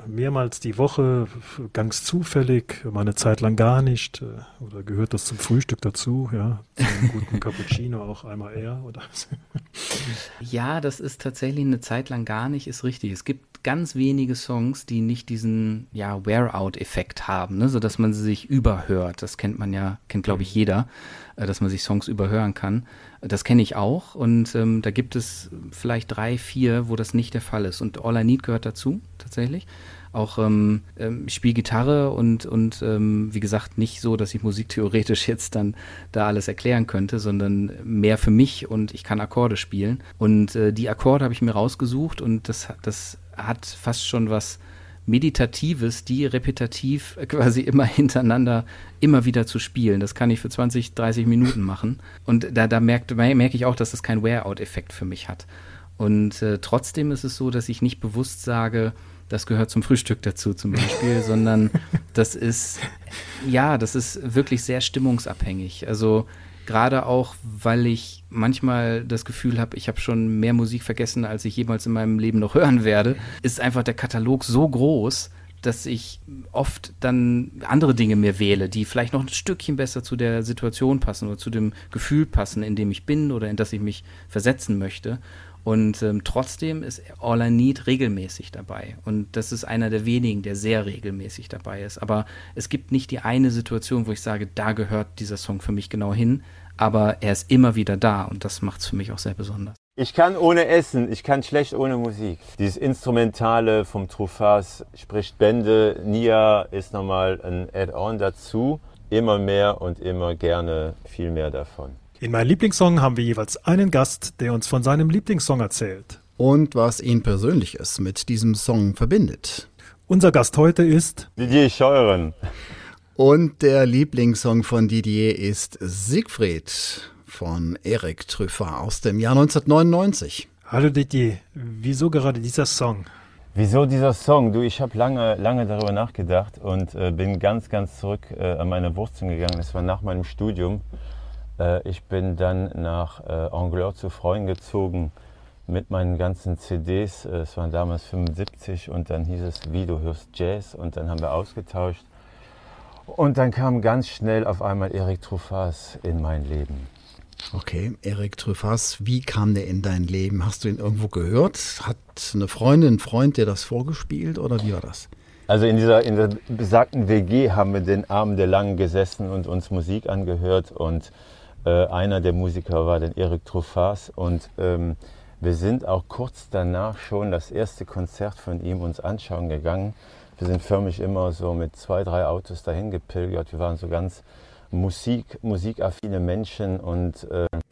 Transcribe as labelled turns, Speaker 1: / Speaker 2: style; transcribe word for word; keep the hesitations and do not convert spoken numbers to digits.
Speaker 1: mehrmals die Woche, ganz zufällig, mal eine Zeit lang gar nicht? Oder gehört das zum Frühstück dazu? Ja, zum guten Cappuccino auch einmal eher? Oder?
Speaker 2: Ja, das ist tatsächlich eine Zeit lang gar nicht, ist richtig. Es gibt ganz wenige Songs, die nicht diesen ja, Wear-out-Effekt haben, ne? Sodass man sie sich überhört. Das kennt man ja, kennt glaube ich jeder, dass man sich Songs überhören kann. Das kenne ich auch und ähm, da gibt es vielleicht drei, vier, wo das nicht der Fall ist. Und All I Need gehört dazu, tatsächlich. Auch ähm, ähm, ich spiele Gitarre und, und ähm, wie gesagt, nicht so, dass ich musiktheoretisch jetzt dann da alles erklären könnte, sondern mehr für mich und ich kann Akkorde spielen. Und äh, die Akkorde habe ich mir rausgesucht und das, das hat fast schon was Meditatives, die repetitiv quasi immer hintereinander immer wieder zu spielen. Das kann ich für zwanzig, dreißig Minuten machen. Und da, da merke merk ich auch, dass das keinen Wear-out-Effekt für mich hat. Und äh, trotzdem ist es so, dass ich nicht bewusst sage, das gehört zum Frühstück dazu zum Beispiel, sondern das ist, ja, das ist wirklich sehr stimmungsabhängig. Also gerade auch, weil ich manchmal das Gefühl habe, ich habe schon mehr Musik vergessen, als ich jemals in meinem Leben noch hören werde, ist einfach der Katalog so groß, dass ich oft dann andere Dinge mir wähle, die vielleicht noch ein Stückchen besser zu der Situation passen oder zu dem Gefühl passen, in dem ich bin oder in das ich mich versetzen möchte. Und ähm, trotzdem ist All I Need regelmäßig dabei. Und das ist einer der wenigen, der sehr regelmäßig dabei ist. Aber es gibt nicht die eine Situation, wo ich sage, da gehört dieser Song für mich genau hin. Aber er ist immer wieder da und das macht es für mich auch sehr besonders.
Speaker 3: Ich kann ohne Essen, ich kann schlecht ohne Musik. Dieses Instrumentale vom Truffaz spricht Bände. Nia ist nochmal ein Add-on dazu. Immer mehr und immer gerne viel mehr davon.
Speaker 1: In meinem Lieblingssong haben wir jeweils einen Gast, der uns von seinem Lieblingssong erzählt.
Speaker 4: Und was ihn Persönliches mit diesem Song verbindet.
Speaker 1: Unser Gast heute ist
Speaker 3: Didier Scheuren.
Speaker 4: Und der Lieblingssong von Didier ist Siegfried von Eric Truffaz aus dem Jahr neunzehnhundertneunundneunzig.
Speaker 1: Hallo Didier, wieso gerade dieser Song?
Speaker 3: Wieso dieser Song? Du, ich habe lange, lange darüber nachgedacht und äh, bin ganz, ganz zurück äh, an meine Wurzeln gegangen. Das war nach meinem Studium. Ich bin dann nach Angleur zu Freunden gezogen mit meinen ganzen C Ds. Es waren damals fünfundsiebzig und dann hieß es, wie, du hörst Jazz? Und dann haben wir ausgetauscht. Und dann kam ganz schnell auf einmal Eric Truffaz in mein Leben.
Speaker 4: Okay, Eric Truffaz, wie kam der in dein Leben? Hast du ihn irgendwo gehört? Hat eine Freundin, ein Freund dir das vorgespielt oder wie war das?
Speaker 3: Also in dieser, in der besagten W G haben wir den Abend der Langen gesessen und uns Musik angehört und Äh, einer der Musiker war dann Eric Truffaz und ähm, wir sind auch kurz danach schon das erste Konzert von ihm uns anschauen gegangen. Wir sind förmlich immer so mit zwei, drei Autos dahin gepilgert. Wir waren so ganz Musik, musikaffine Menschen und äh,